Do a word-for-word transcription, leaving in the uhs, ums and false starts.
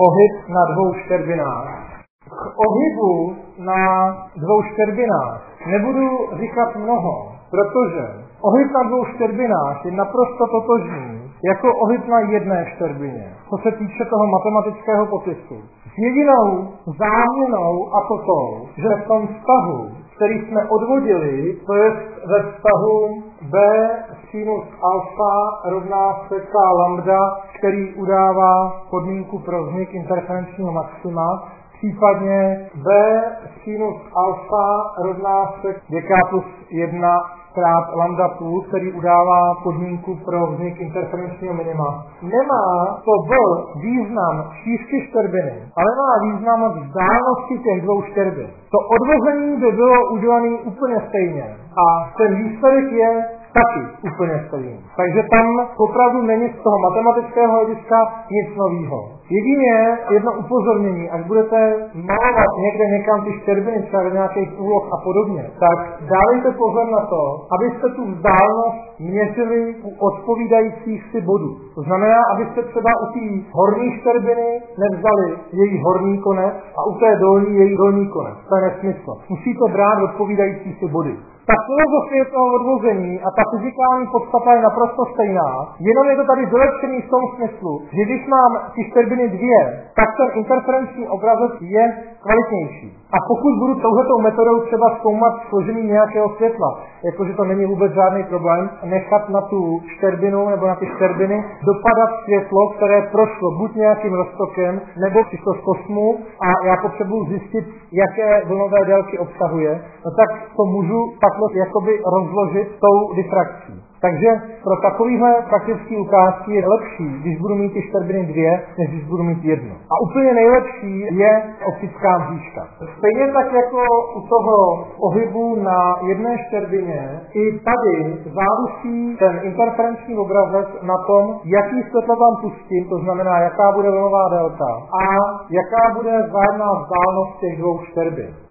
pohyb na dvou štěrbinách. K ohybu na dvou štěrbinách nebudu říkat mnoho, protože ohyb na dvou štěrbinách je naprosto totožný jako ohyb na jedné štěrbině, co se týče toho matematického popisu. S jedinou záměnou a to to, že v tom vztahu, který jsme odvodili, to je ve vztahu b sinus alfa rovná se k lambda, který udává podmínku pro vznik interferenčního maxima, případně b sinus alfa rovná se dk plus jedna krát lambda půl, který udává podmínku pro vznik interferenčního minima. Nemá to b význam šířky štěrbiny, ale má význam vzdálenosti těch dvou štěrbin. To odvození by bylo udělané úplně stejně a ten výsledek je taky úplně stejný. Takže tam opravdu není z toho matematického hlediska nic novýho. Jedině jedno upozornění, až budete malovat někde někam ty štěrbiny, třeba do nějakých úloh a podobně, tak dávejte pozor na to, abyste tu vzdálenost měřili u odpovídajících si bodů. To znamená, abyste třeba u té horní štěrbiny nevzali její horní konec a u té dolní její dolní konec. To je nesmysl. Musíte brát odpovídající si body. Ta filozofie toho odvození a ta fyzikální podstata je naprosto stejná, jenom je to tady vylepšený v tom smyslu, že když mám ty štěrbiny dvě, tak ten interferenční obrazec je kvalitnější. A pokud budu touhletou metodou třeba zkoumat složení nějakého světla, jakože to není vůbec žádný problém, nechat na tu štěrbinu nebo na ty štěrbiny dopadat světlo, které prošlo buď nějakým roztokem, nebo přišlo z kosmu a já potřebuji zjistit, jaké vlnové délky obsahuje, no tak to můžu takhle jakoby rozložit tou difrakcí. Takže pro takovýhle praktický ukázky je lepší, když budu mít ty štěrbiny dvě, než když budu mít jednu. A úplně nejlepší je optická mřížka. Stejně tak jako u toho pohybu na jedné štěrbině, i tady závisí ten interferenční obrazec na tom, jaký světlo tam pustím, to znamená, jaká bude vlnová délka a jaká bude vzájemná vzdálenost těch dvou štěrbin.